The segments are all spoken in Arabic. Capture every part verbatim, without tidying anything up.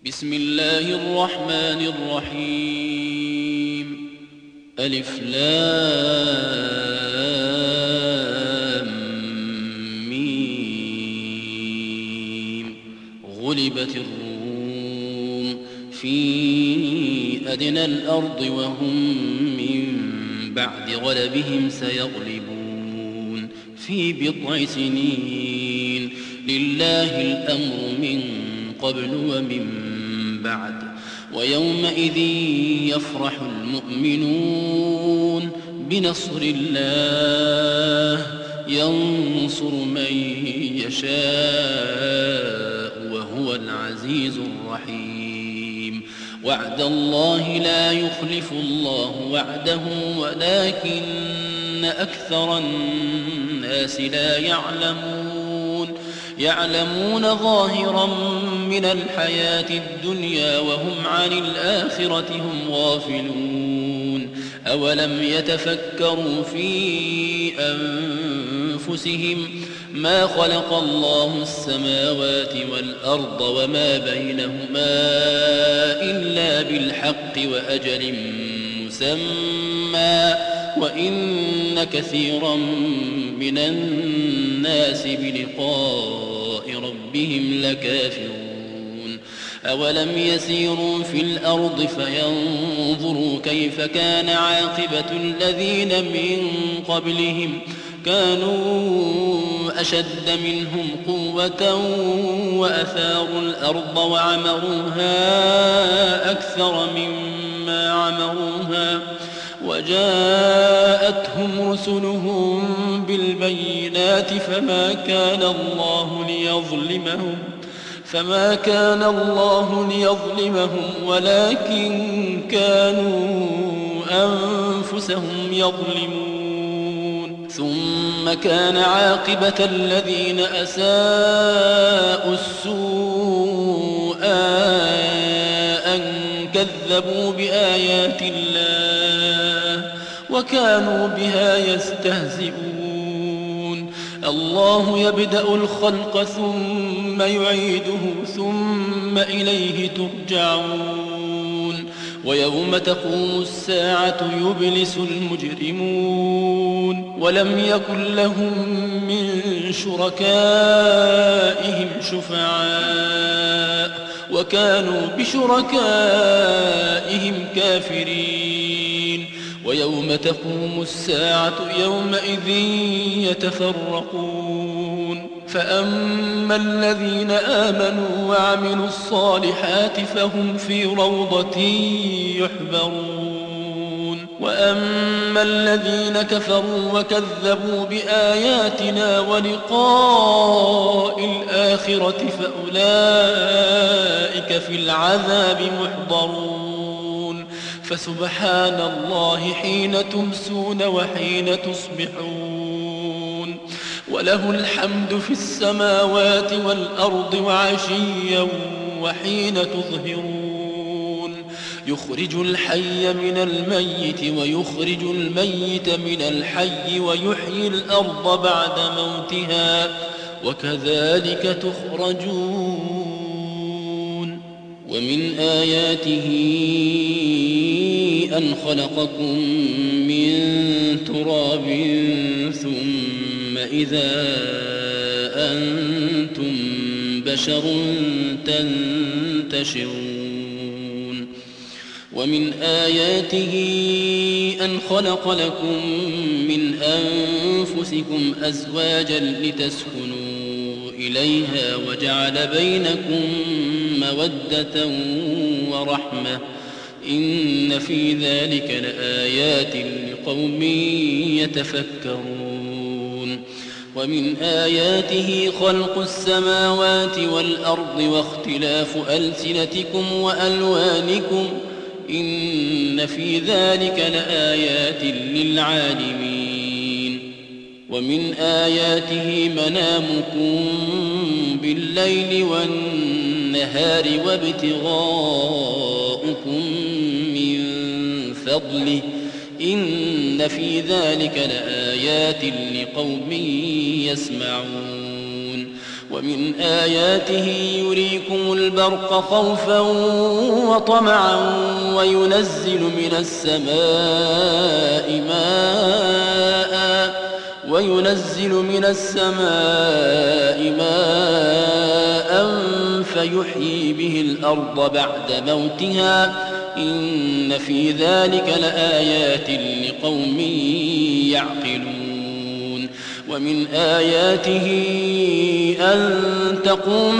بسم الله الرحمن الرحيم ألف لام ميم غلبت الروم في أدنى الأرض وهم من بعد غلبهم سيغلبون في بضع سنين لله الأمر من قبل ومن بعد ويومئذ يفرح المؤمنون بنصر الله ينصر من يشاء وهو العزيز الرحيم وعد الله لا يخلف الله وعده ولكن أكثر الناس لا يعلمون يعلمون ظاهرا من الحياة الدنيا وهم عن الآخرة هم غافلون أولم يتفكروا في أنفسهم ما خلق الله السماوات والأرض وما بينهما إلا بالحق وأجل مسمى وإن كثيرا من الناس بلقاء ربهم لكافرون أولم يسيروا في الأرض فينظروا كيف كان عاقبة الذين من قبلهم كانوا أشد منهم قوة وأثاروا الأرض وعمروها أكثر مما عمروها وجاءتهم رسلهم بالبينات فما كان الله ليظلمهم فما كان الله ليظلمهم ولكن كانوا أنفسهم يظلمون ثم كان عاقبة الذين أساءوا السوء أن كذبوا بآيات الله وكانوا بها يستهزئون الله يبدأ الخلق ثم يعيده ثم إليه ترجعون ويوم تقوم الساعة يبلس المجرمون ولم يكن لهم من شركائهم شفعاء وكانوا بشركائهم كافرين ويوم تقوم الساعة يومئذ يتفرقون فأما الذين آمنوا وعملوا الصالحات فهم في روضة يحبرون وأما الذين كفروا وكذبوا بآياتنا ولقاء الآخرة فأولئك في العذاب محضرون فسبحان الله حين تمسون وحين تصبحون وله الحمد في السماوات والأرض وعشيا وحين تظهرون يخرج الحي من الميت ويخرج الميت من الحي ويحيي الأرض بعد موتها وكذلك تخرجون ومن آياته أن خلقكم من تراب ثم إذا أنتم بشر تنتشرون ومن آياته أن خلق لكم من أنفسكم أزواجا لتسكنوا إليها وجعل بينكم مودة ورحمة إن في ذلك لآيات لقوم يتفكرون ومن آياته خلق السماوات والأرض واختلاف ألسنتكم وألوانكم إن في ذلك لآيات للعالمين ومن آياته منامكم بالليل والنهار وابتغاؤكم من فضله إن في ذلك لآيات لقوم يسمعون ومن آياته يريكم البرق خوفا وطمعا وينزل من السماء ماء وينزل من السماء ماء فيحيي به الأرض بعد موتها إن في ذلك لآيات لقوم يعقلون ومن آياته أن تقوم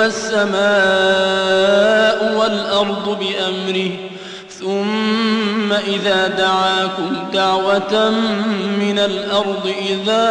السماء والأرض بأمره ثم إذا دعاكم دعوة من الأرض إذا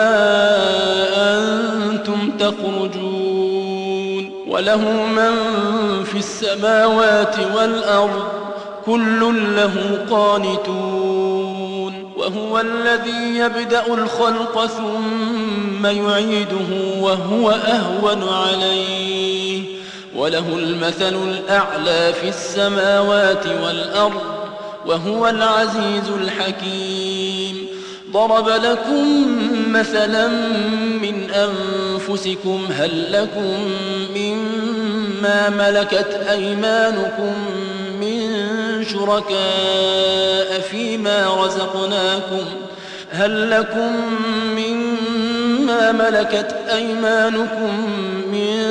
أنتم تخرجون وله من في السماوات والأرض كل له قانتون وهو الذي يبدأ الخلق ثم يعيده وهو أهون عليه وله المثل الأعلى في السماوات والأرض وهو العزيز الحكيم ضرب لكم مثلا من أنفسكم هل لكم مما ملكت أيمانكم من شركاء فيما رزقناكم هل لكم مما ملكت أيمانكم من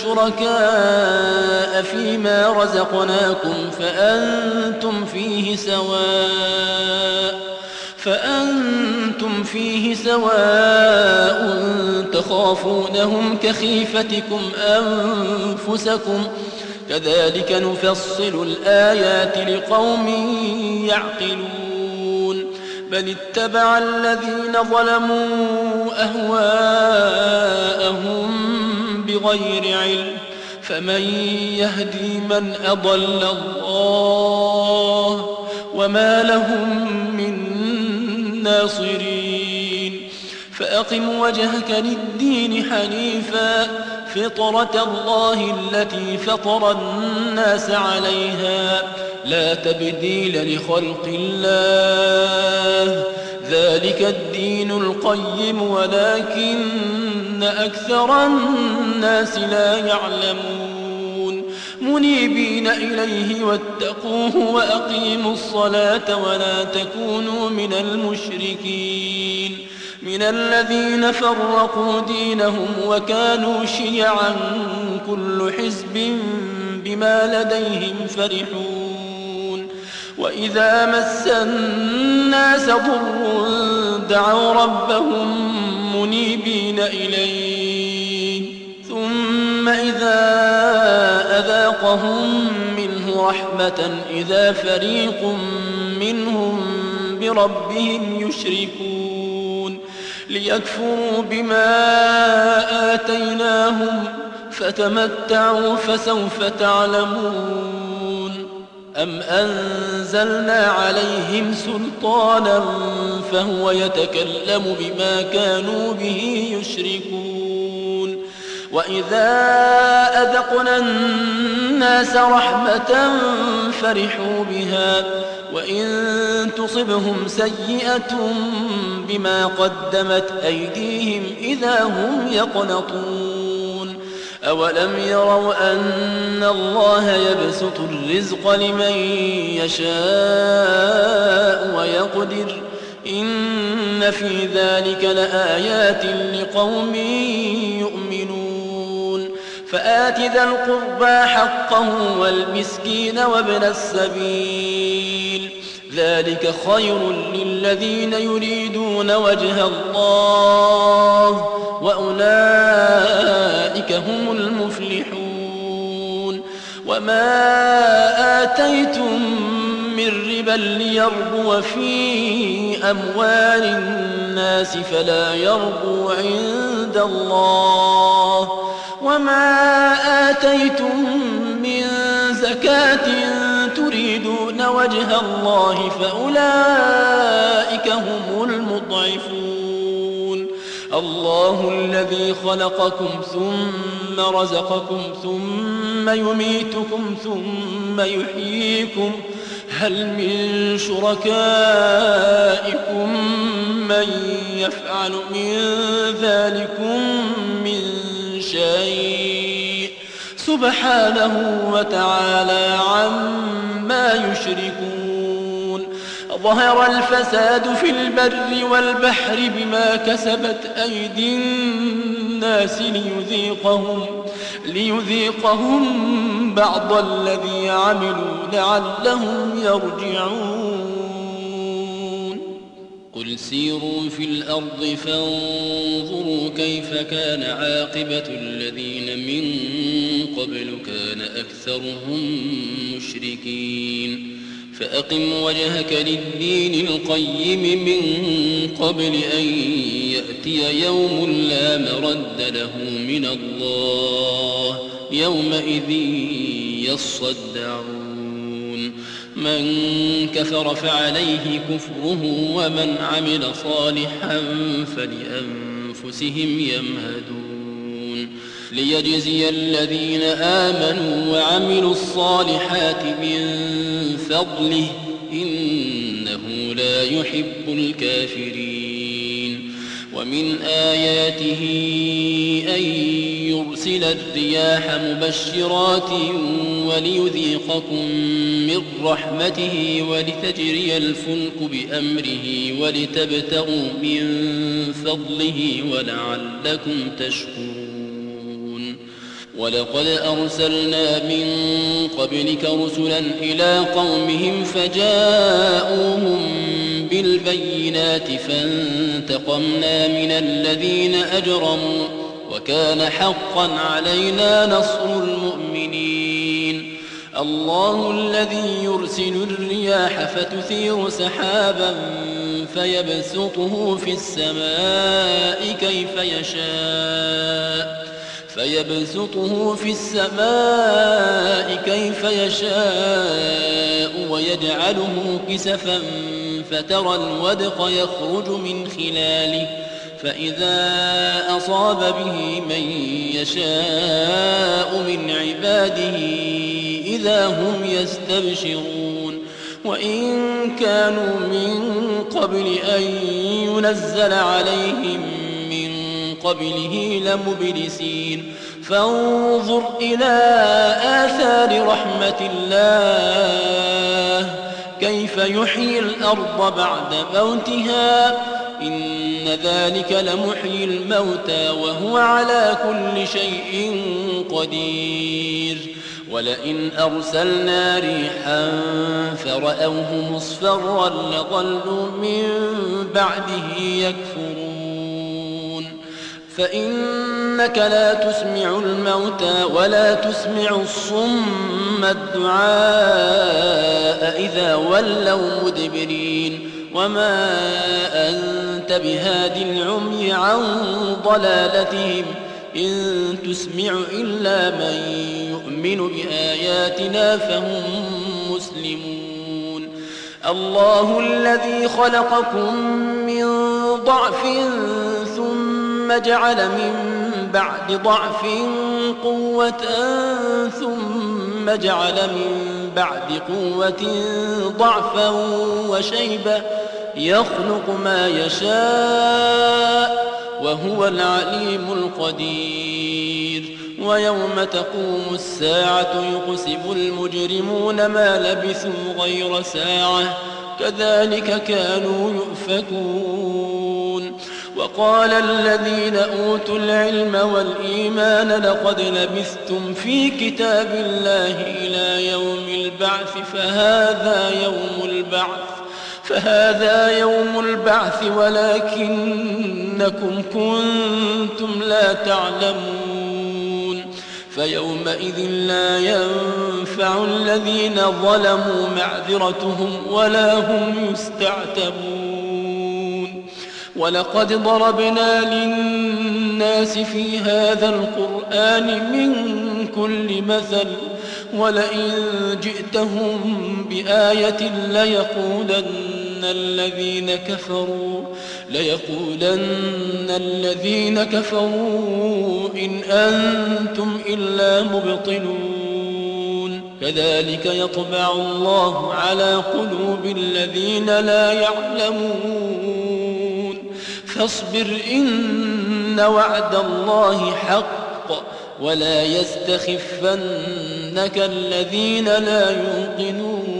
شركاء فيما رزقناكم فأنتم فيه سواء فأنتم فيه سواء تخافونهم كخيفتكم أنفسكم كذلك نفصل الآيات لقوم يعقلون بل اتبع الذين ظلموا أهواءهم بغير علم فمن يهدي من أضل الله وما لهم من ناصرين فأقم وجهك للدين حنيفا فطرة الله التي فطر الناس عليها لا تبديل لخلق الله ذلك الدين القيم ولكن أكثر الناس لا يعلمون منيبين إليه واتقوه وأقيموا الصلاة ولا تكونوا من المشركين من الذين فرقوا دينهم وكانوا شيعا كل حزب بما لديهم فرحون وإذا مس الناس ضر دعوا ربهم منيبين إليه ثم إذا أذاقهم منه رحمة إذا فريق منهم بربهم يشركون ليكفروا بما آتيناهم فتمتعوا فسوف تعلمون أم أنزلنا عليهم سلطانا فهو يتكلم بما كانوا به يشركون وإذا أذقنا الناس رحمة فرحوا بها وإن تصبهم سيئة بما قدمت أيديهم إذا هم يقنطون أولم يروا أن الله يبسط الرزق لمن يشاء ويقدر إن في ذلك لآيات لقوم يؤمنون فآت ذا القربى حقه والمسكين وابن السبيل ذلك خير للذين يريدون وجه الله وأولئك هم المفلحون وما آتيتم من ربا ليربو في أموال الناس فلا يربو عند الله وما آتيتم من زكاة تريدون وجه الله فأولئك هم المضعفون الله الذي خلقكم ثم رزقكم ثم يميتكم ثم يحييكم هل من شركائكم من يفعل من ذلكم من شيء سبحانه وتعالى عما يشركون ظهر الفساد في البر والبحر بما كسبت أيدي الناس ليذيقهم, ليذيقهم بعض الذي عملوا لعلهم يرجعون قل سيروا في الأرض فانظروا كيف كان عاقبة الذين من قبل كان أكثرهم مشركين فأقم وجهك للدين القيم من قبل أن يأتي يوم لا مرد له من الله يومئذ يصدعون من كفر فعليه كفره ومن عمل صالحا فلأنفسهم يمهدون ليجزي الذين آمنوا وعملوا الصالحات من فضله إنه لا يحب الكافرين ومن آياته أن يرسل الرياح مبشرات وليذيقكم من رحمته ولتجري الفلك بأمره ولتبتغوا من فضله ولعلكم تشكرون ولقد أرسلنا من قبلك رسلا إلى قومهم فجاءوهم بالبينات فانتقمنا من الذين أجرموا وكان حقا علينا نصر المؤمنين الله الذي يرسل الرياح فتثير سحابا فيبسطه في السماء كيف يشاء فيبسطه في السماء كيف يشاء ويجعله كسفا فترى الودق يخرج من خلاله فإذا أصاب به من يشاء من عباده إذا هم يستبشرون وإن كانوا من قبل أن ينزل عليهم من قبله لمبلسين فانظر إلى آثار رحمة الله كيف يحيي الأرض بعد موتها إن ذلك لمحيي الموتى وهو على كل شيء قدير ولئن أرسلنا ريحا فرأوه مصفرا لظلوا من بعده يكفرون فإنك لا تسمع الموتى ولا تسمع الصم الدعاء إذا ولوا مدبرين وما أنت بهاد العمي عن ضلالتهم إن تسمع إلا من يؤمن بآياتنا فهم مسلمون الله الذي خلقكم من ضعف ثم جعل من بعد ضعف قوة ثم جعل من بعد قوة ضعفا وشيبة يخلق ما يشاء وهو العليم القدير ويوم تقوم الساعة يقسم المجرمون ما لبثوا غير ساعة كذلك كانوا يؤفكون وقال الذين أوتوا العلم والإيمان لقد لبثتم في كتاب الله إلى يوم البعث فهذا يوم البعث فهذا يوم البعث ولكنكم كنتم لا تعلمون فيومئذ لا ينفع الذين ظلموا معذرتهم ولا هم يستعتبون ولقد ضربنا للناس في هذا القرآن من كل مثل ولئن جئتهم بآية ليقولن الذين كفروا ليقولن الذين كفروا إن أنتم إلا مبطلون كذلك يطبع الله على قلوب الذين لا يعلمون فاصبر إن وعد الله حق ولا يستخفنك الذين لا يوقنون